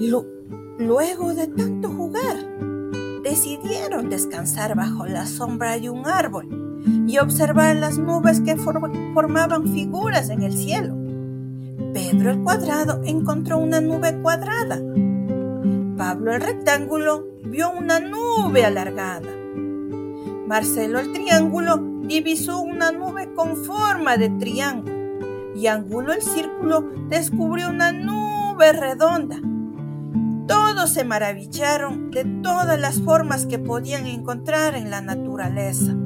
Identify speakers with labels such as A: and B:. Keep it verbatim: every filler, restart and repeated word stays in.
A: Lu- Luego de tanto jugar, decidieron descansar bajo la sombra de un árbol y observar las nubes que for- formaban figuras en el cielo. Pedro el cuadrado encontró una nube cuadrada. Pablo el rectángulo vio una nube alargada. Marcelo el triángulo divisó una nube con forma de triángulo. Y Angulo el círculo descubrió una nube redonda. Todos se maravillaron de todas las formas que podían encontrar en la naturaleza.